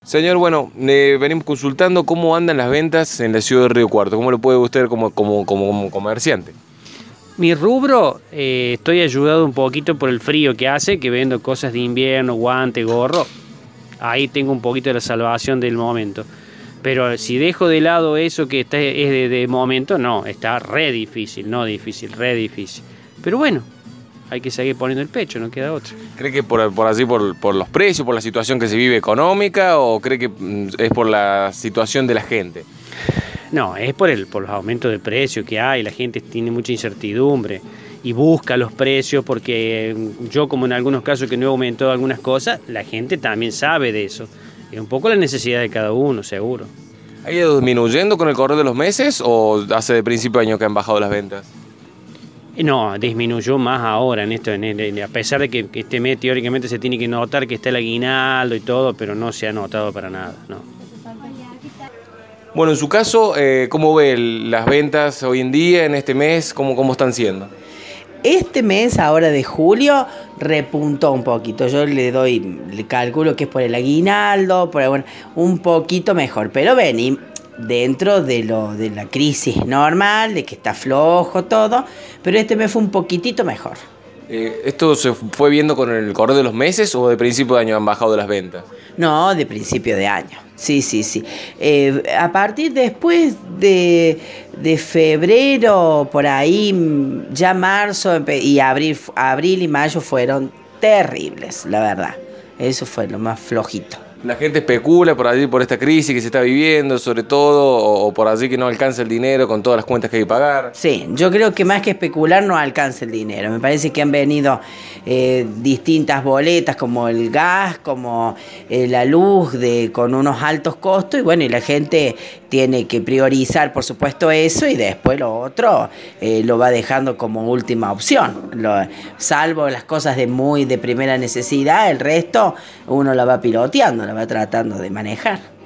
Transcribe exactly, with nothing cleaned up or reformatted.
Señor, bueno, eh, venimos consultando cómo andan las ventas en la ciudad de Río Cuarto. ¿Cómo lo puede usted como, como, como, como comerciante? Mi rubro, eh, estoy ayudado un poquito por el frío que hace, que vendo cosas de invierno, guante, gorro. Ahí tengo un poquito de la salvación del momento. Pero si dejo de lado eso que está, es de, de momento, no, está re difícil, no difícil, re difícil. Pero bueno, hay que seguir poniendo el pecho, no queda otra. ¿Cree que por, por así, por, por los precios, por la situación que se vive económica, o cree que mm, es por la situación de la gente? No, es por, el, por los aumentos de precios que hay, la gente tiene mucha incertidumbre y busca los precios porque yo, como en algunos casos que no he aumentado algunas cosas, la gente también sabe de eso. Es un poco la necesidad de cada uno, seguro. ¿Ha ido disminuyendo con el correr de los meses o hace de principio de año que han bajado las ventas? No, disminuyó más ahora en esto, en el, a pesar de que, que este mes teóricamente se tiene que notar que está el aguinaldo y todo, pero no se ha notado para nada, no. Bueno, en su caso, eh, ¿cómo ve el, las ventas hoy en día, en este mes? ¿Cómo, cómo están siendo? Este mes, ahora de julio, repuntó un poquito. Yo le doy, le calculo que es por el aguinaldo, por bueno, un poquito mejor. Pero vení dentro de lo de la crisis normal, de que está flojo todo, pero este mes fue un poquitito mejor. Eh, ¿Esto se fue viendo con el correr de los meses o de principio de año han bajado las ventas? No, de principio de año. Sí, sí, sí. Eh, a partir después de, de febrero, por ahí, ya marzo y abril, abril y mayo fueron terribles, la verdad. Eso fue lo más flojito. La gente especula por allí, por esta crisis que se está viviendo, sobre todo, o, o por allí que no alcanza el dinero con todas las cuentas que hay que pagar. Sí, yo creo que más que especular no alcanza el dinero. Me parece que han venido eh, distintas boletas, como el gas, como eh, la luz, de, con unos altos costos, y bueno, y la gente tiene que priorizar, por supuesto, eso, y después lo otro eh, lo va dejando como última opción. Lo, salvo las cosas de muy de primera necesidad, el resto uno la va piloteando, la va tratando de manejar.